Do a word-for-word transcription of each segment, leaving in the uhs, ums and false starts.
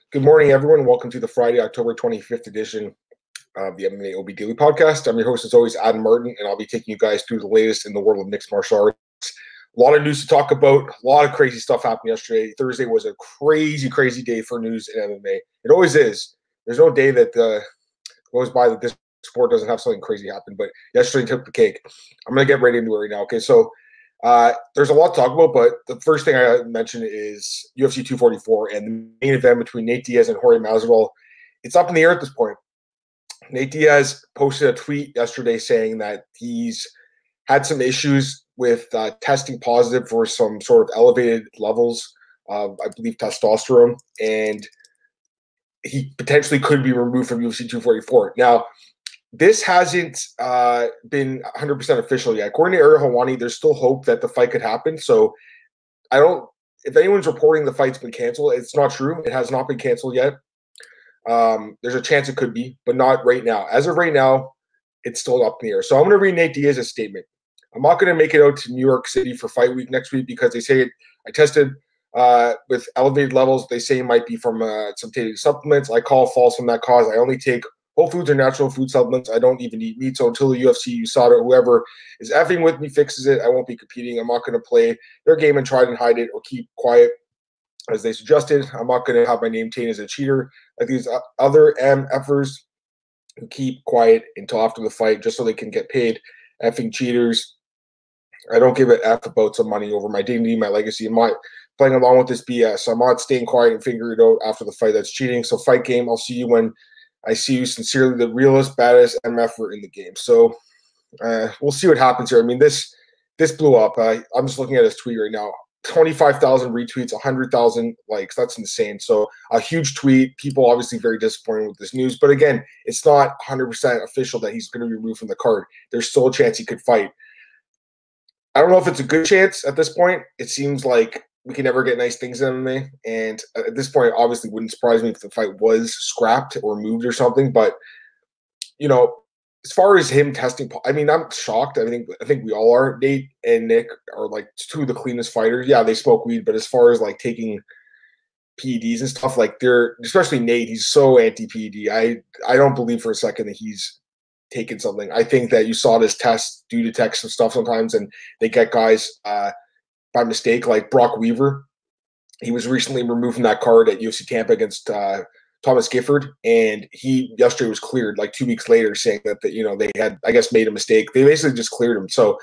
Good morning, everyone. Welcome to the Friday, October twenty-fifth edition of the M M A O B Daily Podcast. I'm your host, as always, Adam Martin, and I'll be taking you guys through the latest in the world of mixed martial arts. A lot of news to talk about. A lot of crazy stuff happened yesterday. Thursday was a crazy, crazy day for news in M M A. It always is. There's no day that uh, goes by that this sport doesn't have something crazy happen, but yesterday took the cake. I'm going to get right into it right now. Okay, so uh, there's a lot to talk about, but the first thing I mentioned is U F C two forty-four and the main event between Nate Diaz and Jorge Masvidal. It's up in the air at this point. Nate Diaz posted a tweet yesterday saying that he's had some issues with uh, testing positive for some sort of elevated levels of, I believe, testosterone, and he potentially could be removed from U F C two forty-four. Now, this hasn't uh, been one hundred percent official yet. According to Ariel Helwani, there's still hope that the fight could happen. So I don't – if anyone's reporting the fight's been canceled, it's not true. It has not been canceled yet. Um, there's a chance it could be, but not right now. As of right now, it's still up in the air. So I'm going to read Nate Diaz's statement. I'm not going to make it out to New York City for fight week next week because they say it, I tested uh, with elevated levels. They say it might be from uh, some tainted supplements. I call false from that cause. I only take whole foods or natural food supplements. I don't even eat meat. So until the U F C, U S A D A, or whoever is effing with me fixes it, I won't be competing. I'm not going to play their game and try and hide it or keep quiet as they suggested. I'm not going to have my name tainted as a cheater like these other M Fers who keep quiet until after the fight just so they can get paid. Effing cheaters. I don't give a F about some money over my dignity, my legacy. I'm not playing along with this B S. I'm not staying quiet and figuring it out after the fight. That's cheating. So fight game. I'll see you when I see you. Sincerely, the realest, baddest M F-er in the game. So uh, we'll see what happens here. I mean, this this blew up. Uh, I'm just looking at his tweet right now. twenty-five thousand retweets, one hundred thousand likes. That's insane. So a huge tweet. People obviously very disappointed with this news. But again, it's not one hundred percent official that he's going to be removed from the card. There's still a chance he could fight. I don't know if it's a good chance at this point. It seems like we can never get nice things in M M A. And at this point, obviously, wouldn't surprise me if the fight was scrapped or moved or something. But, you know, as far as him testing, I mean, I'm shocked. I think I think we all are. Nate and Nick are like two of the cleanest fighters. Yeah, they smoke weed, but as far as like taking P E Ds and stuff, like they're, especially Nate, he's so anti-P E D. I I don't believe for a second that he's taken something. I think that you saw this test do detect some stuff sometimes, and they get guys uh, by mistake, like Brock Weaver. He was recently removed from that card at U F C Tampa against uh, Thomas Gifford, and he yesterday was cleared like two weeks later, saying that, that you know they had, I guess, made a mistake. They basically just cleared him. So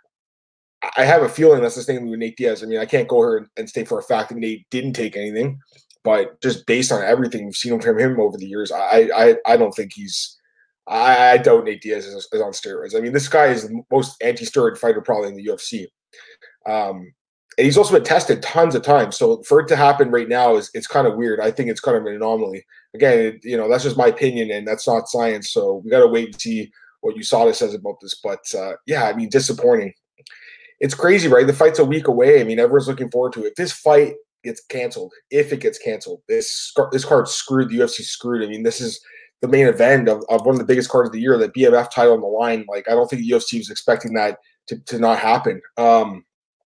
I have a feeling that's the same with Nate Diaz. I mean, I can't go here and state for a fact that Nate didn't take anything, but just based on everything we've seen from him over the years, I I, I don't think he's. I, I doubt Nate Diaz is, is on steroids. I mean, this guy is the most anti-steroid fighter probably in the U F C. Um, and he's also been tested tons of times. So for it to happen right now is it's kind of weird. I think it's kind of an anomaly. Again, it, you know, that's just my opinion, and that's not science. So we got to wait and see what U S A D A says about this. But uh, yeah, I mean, disappointing. It's crazy, right? The fight's a week away. I mean, everyone's looking forward to it. If this fight gets canceled, if it gets canceled, this this card's screwed. The U F C screwed. I mean, this is the main event of, of one of the biggest cards of the year, the B M F title on the line. Like, I don't think the U F C was expecting that to, to not happen. Um,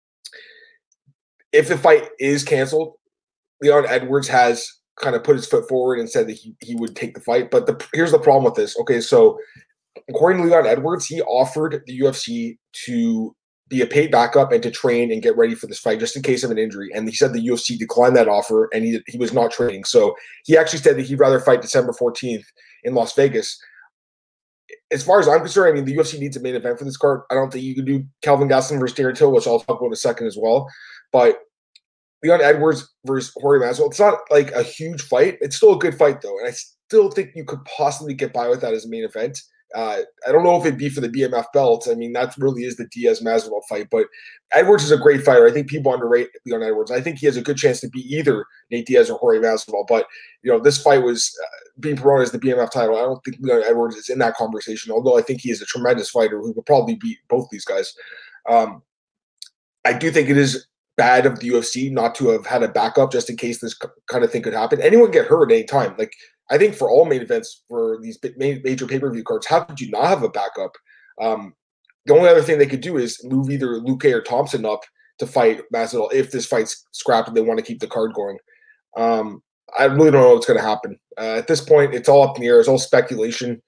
if the fight is canceled, Leon Edwards has kind of put his foot forward and said that he, he would take the fight. But the, here's the problem with this. Okay, so according to Leon Edwards, he offered the U F C to be a paid backup and to train and get ready for this fight just in case of an injury. And he said the U F C declined that offer, and he he was not training. So he actually said that he'd rather fight December fourteenth in Las Vegas. As far as I'm concerned, I mean, the U F C needs a main event for this card. I don't think you can do Kelvin Gastelum versus Darren Till, which I'll talk about in a second as well. But Leon Edwards versus Jorge Masvidal, it's not like a huge fight. It's still a good fight, though. And I still think you could possibly get by with that as a main event. Uh, I don't know if it'd be for the B M F belt. I mean, that really is the Diaz-Masvidal fight. But Edwards is a great fighter. I think people underrate Leon Edwards. I think he has a good chance to be either Nate Diaz or Jorge Masvidal. But, you know, this fight was uh, being promoted as the B M F title. I don't think Leon Edwards is in that conversation, although I think he is a tremendous fighter who could probably beat both these guys. Um, I do think it is bad of the U F C not to have had a backup just in case this kind of thing could happen. Anyone get hurt at any time. Like, I think for all main events for these major pay-per-view cards, how could you not have a backup? Um, the only other thing they could do is move either Luque or Thompson up to fight Masvidal if this fight's scrapped and they want to keep the card going. Um, I really don't know what's going to happen. Uh, at this point, it's all up in the air. It's all speculation.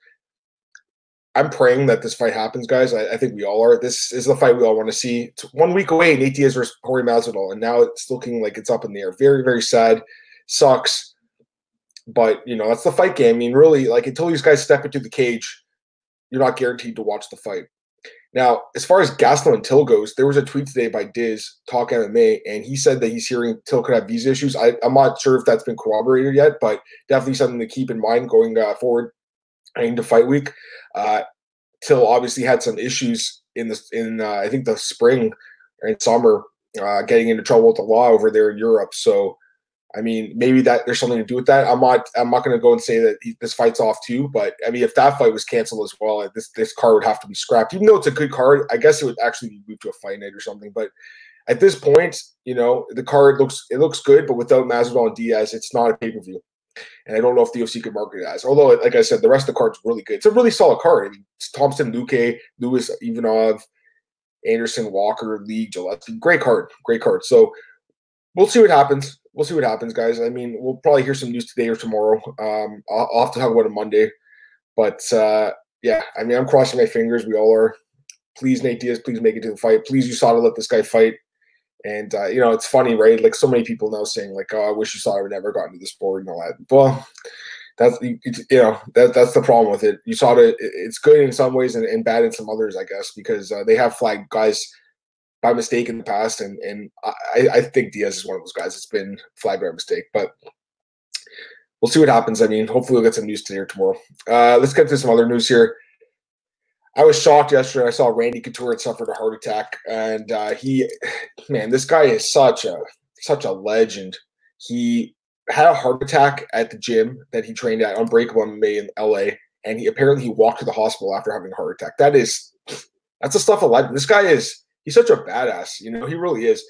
I'm praying that this fight happens, guys. I, I think we all are. This is the fight we all want to see. It's one week away, Nate Diaz versus Jorge Masvidal, and now it's looking like it's up in the air. Very, very sad. Sucks. But, you know, that's the fight game. I mean, really, like, until these guys step into the cage, you're not guaranteed to watch the fight. Now, as far as Gastelum and Till goes, there was a tweet today by Diz, Talk M M A, and he said that he's hearing Till could have visa issues. I, I'm not sure if that's been corroborated yet, but definitely something to keep in mind going uh, forward into fight week. Uh, Till obviously had some issues in the in uh, I think the spring or in summer, uh, getting into trouble with the law over there in Europe. So, I mean, maybe that there's something to do with that. I'm not I'm not going to go and say that he, this fight's off too, but I mean, if that fight was canceled as well, this this card would have to be scrapped. Even though it's a good card, I guess it would actually be moved to a fight night or something. But at this point, you know, the card looks it looks good, but without Masvidal and Diaz, it's not a pay per view. And I don't know if the U F C could market it as. Although, like I said, the rest of the card's really good. It's a really solid card. I mean, it's Thompson, Luque, Lewis, Ivanov, Anderson, Walker, Lee, Gillespie. Great card. Great card. So we'll see what happens. We'll see what happens, guys. I mean, we'll probably hear some news today or tomorrow. Um, I'll, I'll have to talk about it Monday. But, uh, yeah, I mean, I'm crossing my fingers. We all are. Please, Nate Diaz, please make it to the fight. Please, U S A D A, let this guy fight. And, uh, you know, it's funny, right? Like, so many people now saying, like, oh, I wish U S A D A would never got into the sport and all that. Well, that's, you know, that that's the problem with it. U S A D A, it's good in some ways and, and bad in some others, I guess, because uh, they have flagged guys by mistake in the past. And, and I, I think Diaz is one of those guys that's been flagged by mistake. But we'll see what happens. I mean, hopefully we'll get some news today or tomorrow. Uh, let's get to some other news here. I was shocked yesterday. I saw Randy Couture had suffered a heart attack, and uh, he, man, this guy is such a such a legend. He had a heart attack at the gym that he trained at, Unbreakable M M A in L A, and he apparently he walked to the hospital after having a heart attack. That is, that's the stuff of legend. This guy is, he's such a badass. You know, he really is.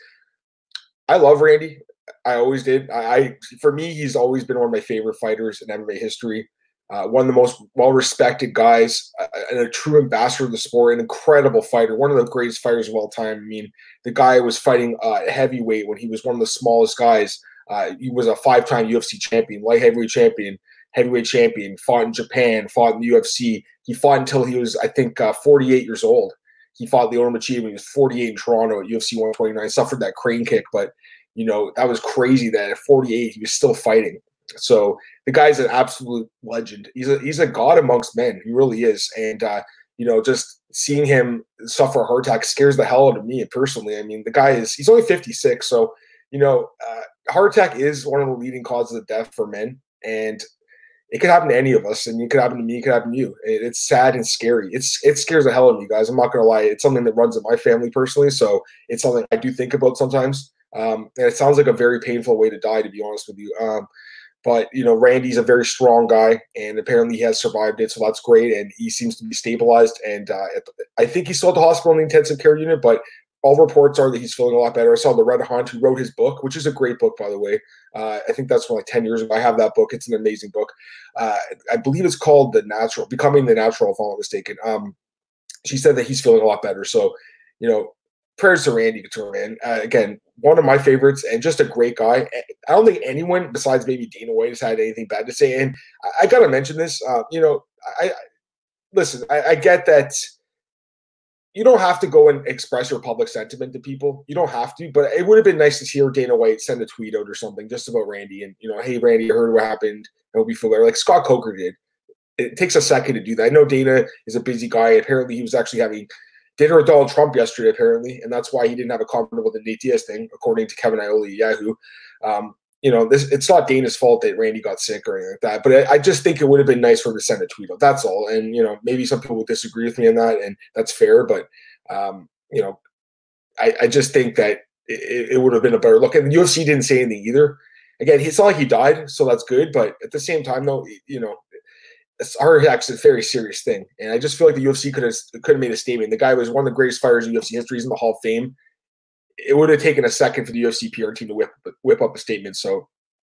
I love Randy. I always did. I, I for me, he's always been one of my favorite fighters in M M A history. Uh, one of the most well-respected guys, uh, and a true ambassador of the sport, an incredible fighter, one of the greatest fighters of all time. I mean, the guy was fighting uh, heavyweight when he was one of the smallest guys. Uh, he was a five-time U F C champion, light heavyweight champion, heavyweight champion, fought in Japan, fought in the U F C. He fought until he was, I think, uh, forty-eight years old. He fought Lyoto Machida when he was forty-eight in Toronto at U F C one twenty-nine, suffered that crane kick, but, you know, that was crazy that at forty-eight he was still fighting. So the guy's an absolute legend. He's a he's a god amongst men. He really is. And uh, you know, just seeing him suffer a heart attack scares the hell out of me personally. I mean, the guy is he's only fifty-six, so you know, uh, heart attack is one of the leading causes of death for men, and it could happen to any of us. And it could happen to me. It could happen to you. It, it's sad and scary. It's it scares the hell out of me, guys. I'm not gonna lie. It's something that runs in my family personally, so it's something I do think about sometimes. Um, and it sounds like a very painful way to die, to be honest with you. Um, But, you know, Randy's a very strong guy, and apparently he has survived it, so that's great, and he seems to be stabilized. And uh, I think he's still at the hospital in the intensive care unit, but all reports are that he's feeling a lot better. I saw Loretta Hunt, who wrote his book, which is a great book, by the way. Uh, I think that's from like ten years ago. I have that book. It's an amazing book. Uh, I believe it's called The Natural, Becoming the Natural, if I'm not mistaken. Um, she said that he's feeling a lot better. So, you know, prayers to Randy Couture, man. Uh, again, one of my favorites and just a great guy. I don't think anyone besides maybe Dana White has had anything bad to say. And I, I got to mention this. Uh, you know, I, I listen. I, I get that you don't have to go and express your public sentiment to people. You don't have to, but it would have been nice to hear Dana White send a tweet out or something just about Randy and, you know, hey, Randy, I heard what happened. I hope you feel better. Like Scott Coker did. It takes a second to do that. I know Dana is a busy guy. Apparently, he was actually having dinner with Donald Trump yesterday, apparently, and that's why he didn't have a comment about the Nate Diaz thing, according to Kevin Iole, Yahoo. Um, you know, this it's not Dana's fault that Randy got sick or anything like that, but I, I just think it would have been nice for him to send a tweet out. That's all. And, you know, maybe some people will disagree with me on that, and that's fair, but, um, you know, I, I just think that it, it would have been a better look. And the U F C didn't say anything either. Again, it's not like he died, so that's good, but at the same time, though, you know, heart attack's a very serious thing, and I just feel like the U F C could have could have made a statement. The guy was one of the greatest fighters in U F C history. He's in the Hall of Fame. It would have taken a second for the U F C P R team to whip whip up a statement. So,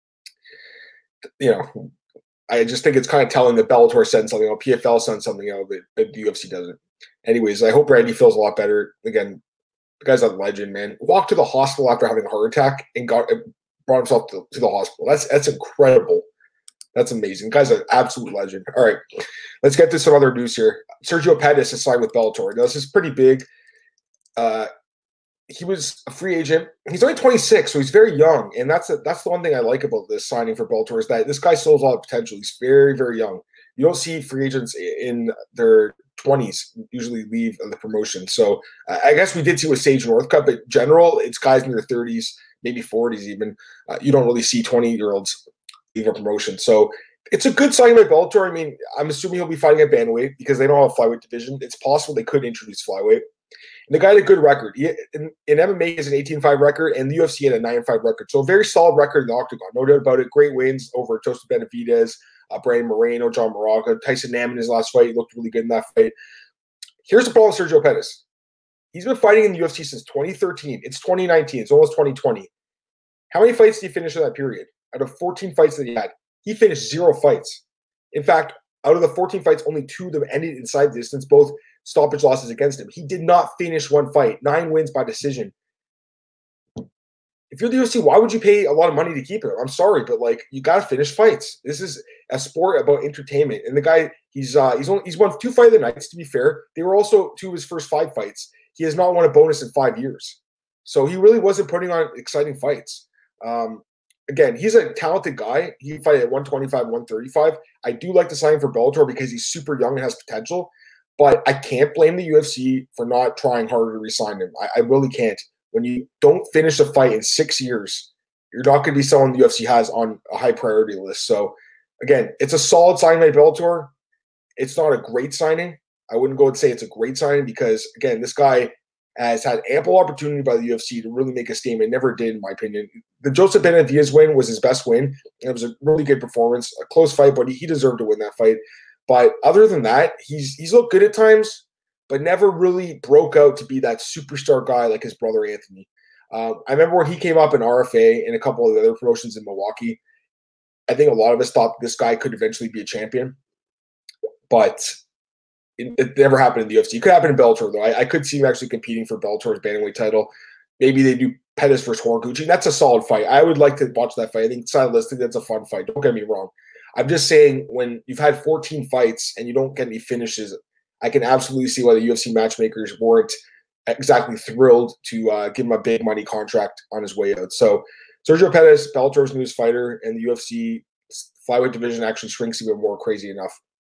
you know, I just think it's kind of telling that Bellator said something, or P F L said something, else, but the U F C doesn't. Anyways, I hope Randy feels a lot better. Again, the guy's a legend, man. Walked to the hospital after having a heart attack and got brought himself to, to the hospital. That's that's incredible. That's amazing. Guy's an absolute legend. All right, let's get to some other news here. Sergio Pettis has signed with Bellator. Now, this is pretty big. Uh, he was a free agent. He's only twenty-six, so he's very young. And that's a, that's the one thing I like about this signing for Bellator is that this guy still has a lot of potential. He's very, very young. You don't see free agents in their twenties usually leave the promotion. So uh, I guess we did see with Sage Northcutt, but in general, it's guys in their thirties, maybe forties even. Uh, you don't really see twenty-year-olds leave a promotion. So it's a good signing by Bellator. I mean, I'm assuming he'll be fighting at bantamweight because they don't have a flyweight division. It's possible they could introduce flyweight. And the guy had a good record. He, in, in M M A, he has an eighteen five record, and the U F C had a nine five record. So a very solid record in the octagon. No doubt about it. Great wins over Joseph Benavidez, uh, Brandon Moreno, John Moraga, Tyson Nam in his last fight. He looked really good in that fight. Here's the problem with Sergio Pettis. He's been fighting in the U F C since twenty thirteen. It's twenty nineteen. It's almost twenty twenty. How many fights did he finish in that period? Out of fourteen fights that he had, he finished zero fights. In fact, out of the fourteen fights, only two of them ended inside distance, both stoppage losses against him. He did not finish one fight. Nine wins by decision. If you're the U F C, why would you pay a lot of money to keep him? I'm sorry, but like you got to finish fights. This is a sport about entertainment. And the guy, he's uh, he's only, he's won two fight of the nights. To be fair, they were also two of his first five fights. He has not won a bonus in five years, so he really wasn't putting on exciting fights. Um, again, he's a talented guy. He can fight at one twenty-five, one thirty-five. I do like the signing for Bellator because he's super young and has potential. But I can't blame the U F C for not trying harder to re-sign him. I, I really can't. When you don't finish a fight in six years, you're not going to be someone the U F C has on a high priority list. So, again, it's a solid signing by Bellator. It's not a great signing. I wouldn't go and say it's a great signing because, again, this guy has had ample opportunity by the U F C to really make a statement. Never did, in my opinion. The Joseph Benavidez win was his best win. It was a really good performance, a close fight, but he, he deserved to win that fight. But other than that, he's he's looked good at times, but never really broke out to be that superstar guy like his brother Anthony. Um, I remember when he came up in R F A and a couple of the other promotions in Milwaukee. I think a lot of us thought this guy could eventually be a champion, but it, it never happened in the U F C. It could happen in Bellator, though. I, I could see him actually competing for Bellator's bantamweight title. Maybe they do Pettis versus Horiguchi. That's a solid fight. I would like to watch that fight. I think stylistically, that's a fun fight. Don't get me wrong. I'm just saying when you've had fourteen fights and you don't get any finishes, I can absolutely see why the U F C matchmakers weren't exactly thrilled to uh, give him a big money contract on his way out. So Sergio Pettis, Bellator's newest fighter, and the U F C flyweight division actually shrinks even more, crazy enough.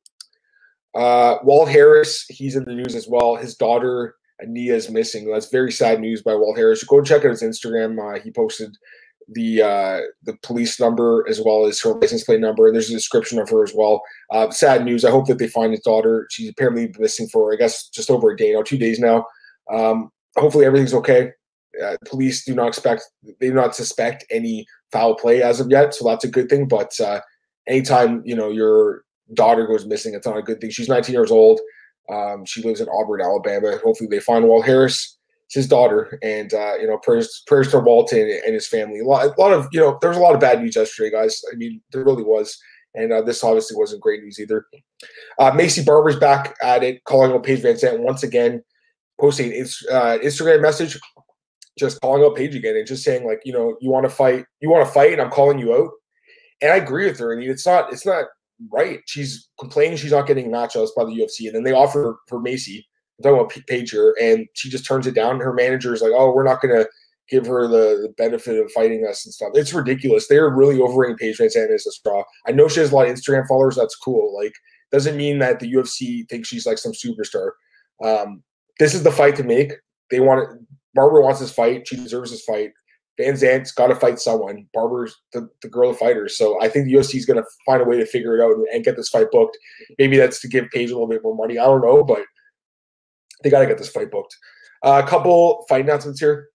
Uh, Walt Harris, he's in the news as well. His daughter, Ania, is missing. That's very sad news by Walt Harris. Go check out his Instagram. Uh, he posted the uh, the police number as well as her license plate number, and there's a description of her as well. Uh, sad news. I hope that they find his daughter. She's apparently been missing for, I guess, just over a day now, two days now. Um, hopefully everything's okay. Uh, police do not expect, they do not suspect any foul play as of yet, so that's a good thing. But uh, anytime you know your daughter goes missing, it's not a good thing. She's nineteen years old. Um, she lives in Auburn, Alabama. Hopefully they find Walt Harris. His daughter, and uh, you know, prayers, prayers to Walton and his family. A lot, a lot of, you know, there was a lot of bad news yesterday, guys. I mean, there really was, and uh, this obviously wasn't great news either. Uh, Macy Barber's back at it, calling out Paige Van Zandt once again, posting an uh, Instagram message, just calling out Paige again and just saying like, you know, you want to fight, you want to fight, and I'm calling you out. And I agree with her. I mean, it's not, it's not right. She's complaining she's not getting matchups by the U F C, and then they offer for Macy. I'm talking about Paige here, and she just turns it down. Her manager is like, oh, we're not going to give her the, the benefit of fighting us and stuff. It's ridiculous. They're really overrating Paige Van Zandt as a straw. I know she has a lot of Instagram followers. That's cool. Like, doesn't mean that the U F C thinks she's like some superstar. Um, this is the fight to make. They want it. Barber wants this fight. She deserves this fight. Van Zandt's got to fight someone. Barber's the, the girl of fighters. So I think the U F C is going to find a way to figure it out and, and get this fight booked. Maybe that's to give Paige a little bit more money. I don't know, but they got to get this fight booked. Uh, a couple fight announcements here.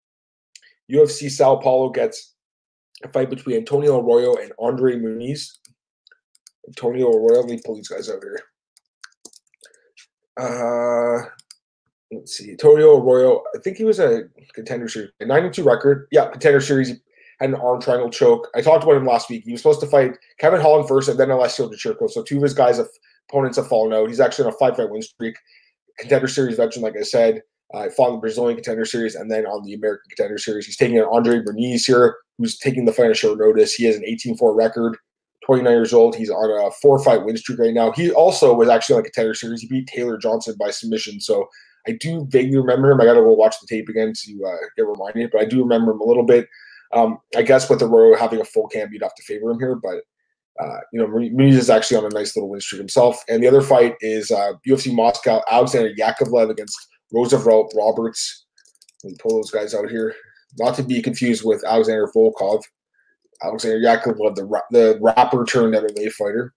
U F C Sao Paulo gets a fight between Antonio Arroyo and Andre Muniz. Antonio Arroyo, let me pull these guys out here. Uh, let's see. Antonio Arroyo, I think he was a contender series. A nine and two record. Yeah, contender series. He had an arm triangle choke. I talked about him last week. He was supposed to fight Kevin Holland first and then Alessio Di Chirico. So two of his guys, have, opponents have fallen out. He's actually on a five-fight win streak. Contender series veteran, like I said. Uh, fought in the Brazilian Contender Series and then on the American Contender Series. He's taking on Andre Bernice here, who's taking the fight on short notice. He has an eighteen four record, twenty-nine years old. He's on a four-fight win streak right now. He also was actually on the Contender Series. He beat Taylor Johnson by submission. So I do vaguely remember him. I got to go watch the tape again to uh, get reminded, but I do remember him a little bit. Um, I guess with the Royal having a full camp, you'd have to favor him here, but Uh, you know, Muniz is actually on a nice little win streak himself. And the other fight is uh, U F C Moscow, Alexander Yakovlev against Roosevelt Roberts. Let me pull those guys out here. Not to be confused with Alexander Volkov. Alexander Yakovlev, the, ra- the rapper turned M M A fighter.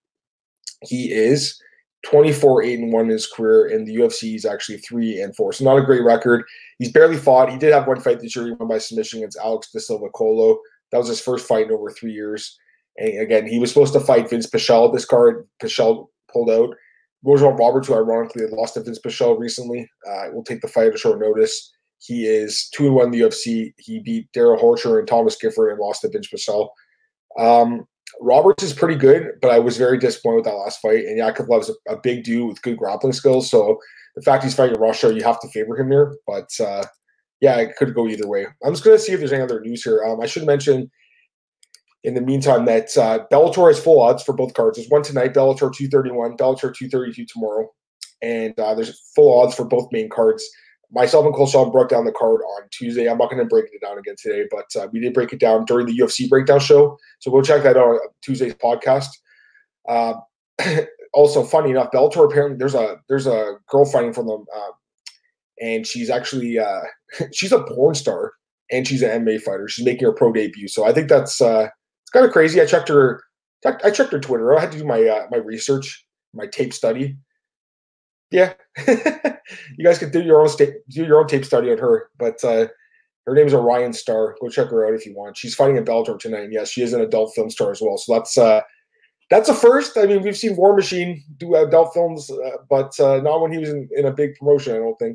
He is twenty-four eight and one in his career. In the U F C, he's actually three and four. So not a great record. He's barely fought. He did have one fight this year. He won by submission against Alex Da Silva Colo. That was his first fight in over three years. And again, he was supposed to fight Vince Pichel. This card, Pichel pulled out. Roosevelt Roberts, who ironically had lost to Vince Pichel recently, uh, will take the fight at a short notice. He is two and one in the U F C. He beat Daryl Horcher and Thomas Gifford and lost to Vince Pichel. Um, Roberts is pretty good, but I was very disappointed with that last fight. And Yakovlev's a, a big dude with good grappling skills. So the fact he's fighting Russia, you have to favor him here. But uh, yeah, it could go either way. I'm just going to see if there's any other news here. Um, I should mention, in the meantime, that uh, Bellator has full odds for both cards. There's one tonight, Bellator two thirty-one, Bellator two thirty-two tomorrow. And uh, there's full odds for both main cards. Myself and Cole Sean broke down the card on Tuesday. I'm not going to break it down again today, but uh, we did break it down during the U F C breakdown show. So go check that out on Tuesday's podcast. Uh, also, funny enough, Bellator, apparently there's a there's a girl fighting from them, uh, and she's actually uh, she's a porn star, and she's an M M A fighter. She's making her pro debut. So I think that's uh, it's kind of crazy. I checked her. I checked her Twitter. I had to do my uh, my research, my tape study. Yeah, you guys can do your own sta- do your own tape study on her. But uh, her name is Orion Starr. Go check her out if you want. She's fighting in Bellator tonight. And yes, she is an adult film star as well. So that's uh, that's a first. I mean, we've seen War Machine do adult films, uh, but uh, not when he was in, in a big promotion, I don't think.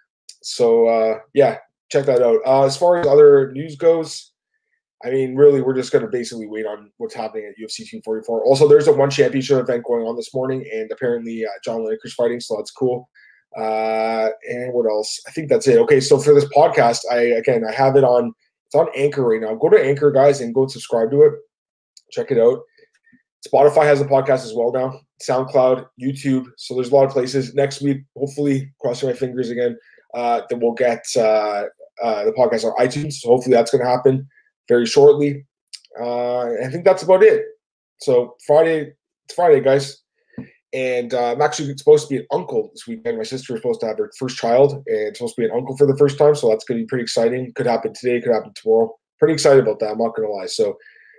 So uh, yeah, check that out. Uh, as far as other news goes, I mean, really, we're just going to basically wait on what's happening at U F C two forty-four. Also, there's a one championship event going on this morning, and apparently uh, John Lineker's fighting, so that's cool. Uh, and what else? I think that's it. Okay, so for this podcast, I again, I have it on, it's on Anchor right now. Go to Anchor, guys, and go and subscribe to it. Check it out. Spotify has a podcast as well now. SoundCloud, YouTube. So there's a lot of places. Next week, hopefully, crossing my fingers again, uh, that we'll get uh, uh, the podcast on iTunes. So hopefully that's going to happen very shortly. Uh, I think that's about it. So Friday, it's Friday, guys. And uh, I'm actually supposed to be an uncle this weekend. My sister is supposed to have her first child and supposed to be an uncle for the first time. So that's going to be pretty exciting. Could happen today, could happen tomorrow. Pretty excited about that. I'm not going to lie. So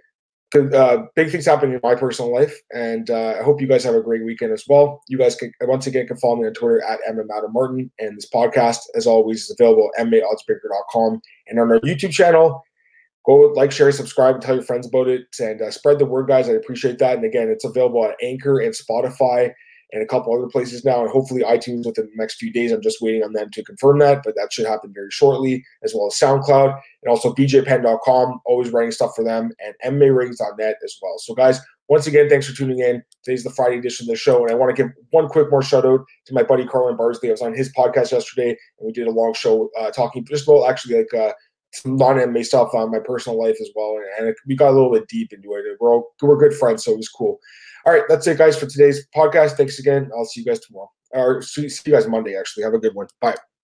uh, big things happening in my personal life. And uh, I hope you guys have a great weekend as well. You guys can, once again, can follow me on Twitter at M M Adam Martin. And this podcast, as always, is available at M M A oddsbreaker dot com and on our YouTube channel. Go like, share, subscribe, and tell your friends about it, and uh, spread the word, guys. I appreciate that. And again, it's available at Anchor and Spotify and a couple other places now, and hopefully iTunes within the next few days. I'm just waiting on them to confirm that, but that should happen very shortly, as well as SoundCloud and also B J Penn dot com, always writing stuff for them, and M M A rings dot net as well. So, guys, once again, thanks for tuning in. Today's the Friday edition of the show, and I want to give one quick more shout out to my buddy Carlin Barsley. I was on his podcast yesterday, and we did a long show uh, talking just about actually like uh, some non-M M A stuff on my personal life as well, and it, we got a little bit deep into it. We're all we're good friends, so it was cool. All right, that's it, guys, for today's podcast. Thanks again. I'll see you guys tomorrow, or see, see you guys Monday. Actually, have a good one. Bye.